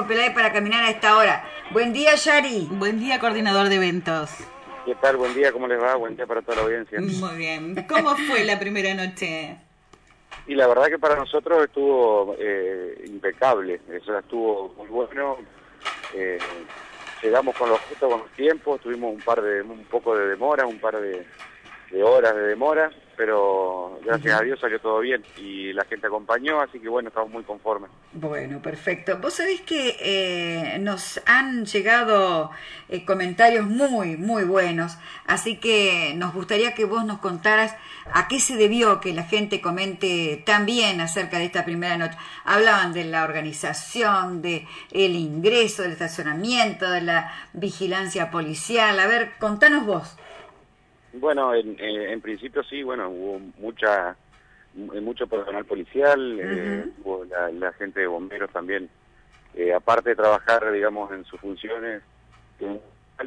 Peláez para caminar a esta hora. Buen día, Yari. Buen día, coordinador de eventos. ¿Qué tal? Buen día, ¿cómo les va? Buen día para toda la audiencia. Muy bien. ¿Cómo fue la primera noche? Y la verdad que para nosotros estuvo impecable, eso estuvo muy bueno. Llegamos con los justos, con los tiempos, tuvimos un poco de demora, un par de horas de demora, pero gracias a Dios salió todo bien y la gente acompañó, así que bueno, estamos muy conformes. Bueno, perfecto. Vos sabés que nos han llegado comentarios muy buenos, así que nos gustaría que vos nos contaras a qué se debió que la gente comente tan bien acerca de esta primera noche. Hablaban de la organización, de el ingreso, del estacionamiento, de la vigilancia policial. A ver, contanos vos. Bueno, en principio sí, bueno, hubo mucho personal policial, hubo la gente de bomberos también, aparte de trabajar, digamos, en sus funciones en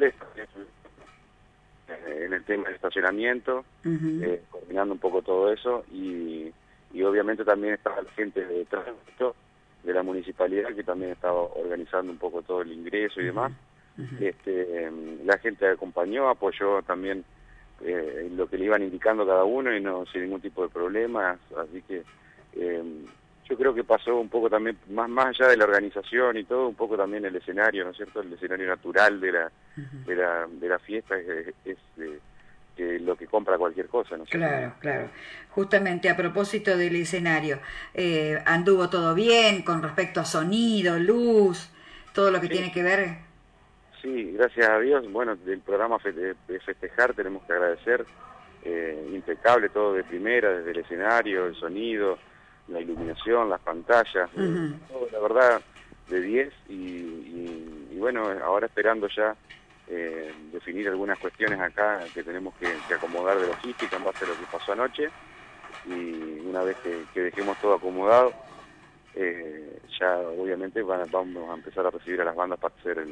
el tema del estacionamiento, coordinando un poco todo eso, y obviamente también estaba la gente de tránsito de la municipalidad que también estaba organizando un poco todo el ingreso y demás. La gente acompañó, apoyó también lo que le iban indicando cada uno y no sin ningún tipo de problemas, así que yo creo que pasó un poco también, más allá de la organización y todo, un poco también el escenario, ¿no es cierto? El escenario natural de la fiesta es lo que compra cualquier cosa, ¿no es cierto? Claro, claro. Justamente a propósito del escenario, ¿anduvo todo bien con respecto a sonido, luz, todo lo que Sí. tiene que ver? Sí, gracias a Dios, bueno, del programa de festejar tenemos que agradecer, impecable todo de primera, desde el escenario, el sonido, la iluminación, las pantallas, todo, la verdad, de 10 y bueno, ahora esperando ya definir algunas cuestiones acá que tenemos que acomodar de logística en base a lo que pasó anoche y una vez que dejemos todo acomodado, ya obviamente vamos a empezar a recibir a las bandas para hacer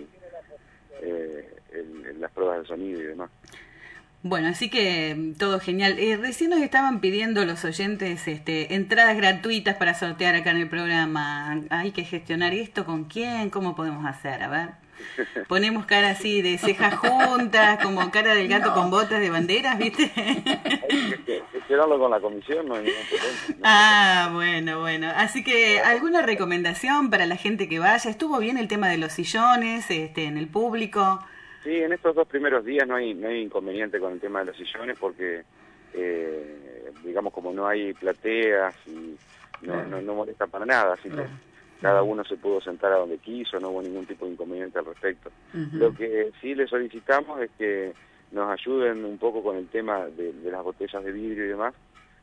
las pruebas de sonido y demás. Bueno, así que todo genial. Recién nos estaban pidiendo los oyentes entradas gratuitas para sortear acá en el programa. Hay que gestionar esto, ¿con quién? ¿Cómo podemos hacer? A ver. Ponemos cara así de cejas juntas, como cara del gato con botas de banderas, ¿viste? Hay que gestionarlo con la comisión, no hay ningún problema. Ah, bueno. Así que, ¿alguna recomendación para la gente que vaya? ¿Estuvo bien el tema de los sillones en el público? Sí, en estos 2 primeros días no hay inconveniente con el tema de los sillones porque, digamos, como no hay plateas y no molesta para nada, así que cada uno se pudo sentar a donde quiso, no hubo ningún tipo de inconveniente al respecto. Lo que sí le solicitamos es que nos ayuden un poco con el tema de las botellas de vidrio y demás,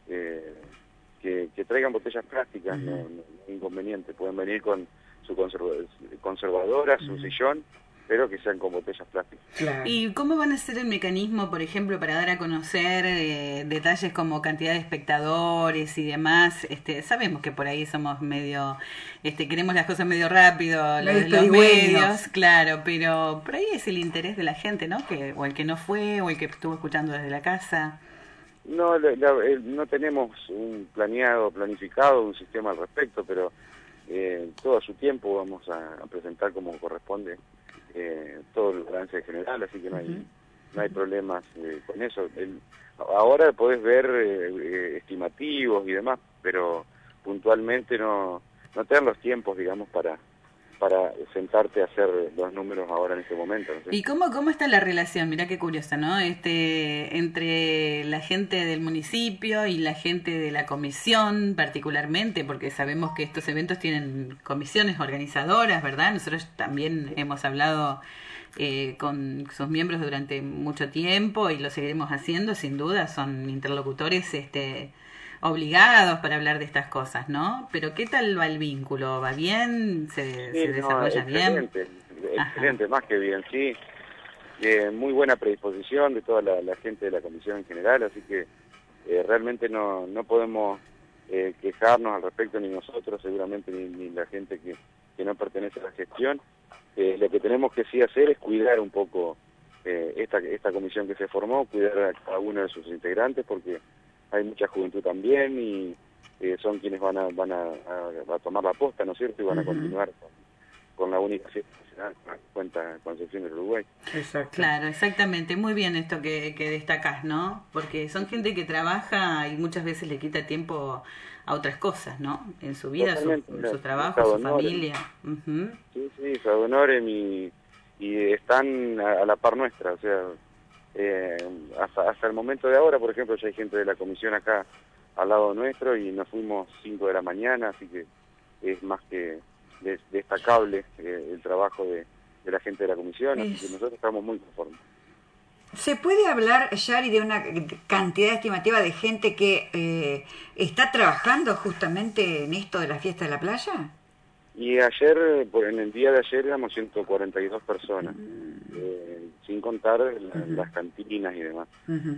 que traigan botellas plásticas, no hay inconveniente, pueden venir con su conservadora, su sillón, pero que sean con botellas plásticas. Claro. ¿Y cómo van a ser el mecanismo, por ejemplo, para dar a conocer detalles como cantidad de espectadores y demás? Sabemos que por ahí somos medio, queremos las cosas medio rápido, los medios, claro, pero por ahí es el interés de la gente, ¿no? O el que no fue, o el que estuvo escuchando desde la casa. No, no tenemos planificado un sistema al respecto, pero todo a su tiempo vamos a presentar como corresponde todo el balance general, así que no hay problemas con eso. Ahora podés ver estimativos y demás, pero puntualmente no te dan los tiempos, digamos, para sentarte a hacer los números ahora en este momento. ¿No sé? ¿Y cómo está la relación? Mirá qué curiosa, ¿no? Entre la gente del municipio y la gente de la comisión particularmente, porque sabemos que estos eventos tienen comisiones organizadoras, ¿verdad? Nosotros también hemos hablado con sus miembros durante mucho tiempo y lo seguiremos haciendo, sin duda, son interlocutores obligados para hablar de estas cosas, ¿no? Pero ¿qué tal va el vínculo? ¿Va bien? ¿Se desarrolla bien? Excelente, más que bien, sí. Muy buena predisposición de toda la gente de la comisión en general, así que realmente no podemos quejarnos al respecto ni nosotros, seguramente ni la gente que no pertenece a la gestión. Lo que tenemos que sí hacer es cuidar un poco esta comisión que se formó, cuidar a cada uno de sus integrantes, porque hay mucha juventud también y son quienes van a tomar la posta, ¿no es cierto? Y van a continuar con la única fiesta nacional que cuenta Concepción del Uruguay. Exacto. Claro, exactamente. Muy bien esto que destacás, ¿no? Porque son gente que trabaja y muchas veces le quita tiempo a otras cosas, ¿no? En su vida, su trabajo, su familia. Uh-huh. Sí, se honoren y están a la par nuestra, o sea, hasta el momento de ahora, por ejemplo, ya hay gente de la comisión acá al lado nuestro y nos fuimos 5 de la mañana, así que es más que destacable el trabajo de la gente de la comisión, así que nosotros estamos muy conformes. ¿Se puede hablar, Yari, de una cantidad estimativa de gente que está trabajando justamente en esto de la fiesta de la playa? Y ayer, en el día de ayer éramos 142 personas, sin contar las cantinas y demás.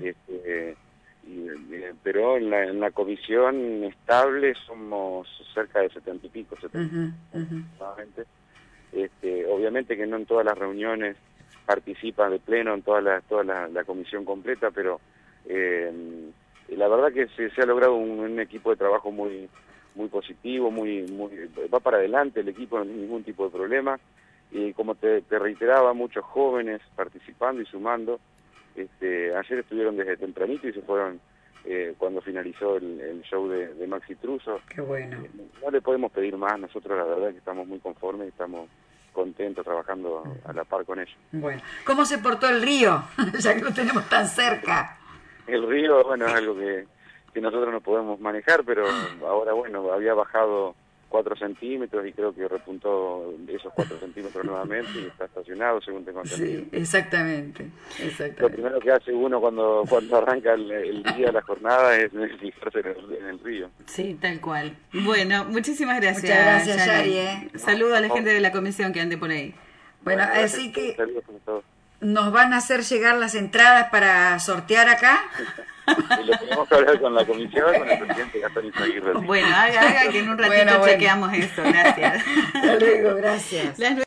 Pero en la comisión estable somos cerca de 70 y pico, 70 aproximadamente. Obviamente que no en todas las reuniones participan de pleno, en toda la comisión completa, pero la verdad que se ha logrado un equipo de trabajo muy positivo, va para adelante el equipo, no hay ningún tipo de problema, y como te reiteraba, muchos jóvenes participando y sumando. Ayer estuvieron desde tempranito y se fueron cuando finalizó el show de Maxi Truso. Qué bueno. No le podemos pedir más, nosotros la verdad que estamos muy conformes y estamos contentos trabajando a la par con ellos. Bueno, ¿cómo se portó el río? Ya que lo tenemos tan cerca. El río, bueno, es algo que nosotros no podemos manejar, pero ahora, bueno, había bajado 4 centímetros y creo que repuntó esos 4 centímetros nuevamente y está estacionado, según tengo entendido. Sí, exactamente. Lo primero que hace uno cuando arranca el día, la jornada, es fijarse en el río. Sí, tal cual. Bueno, muchísimas gracias. Muchas gracias, Yari. Saludo a la gente de la comisión que ande por ahí. Bueno, así que nos van a hacer llegar las entradas para sortear acá. Y lo tenemos que hablar con la comisión, con el presidente Gastón Izaguirre. Bueno, haga que en un ratito chequeamos eso. Gracias. Hasta luego, gracias.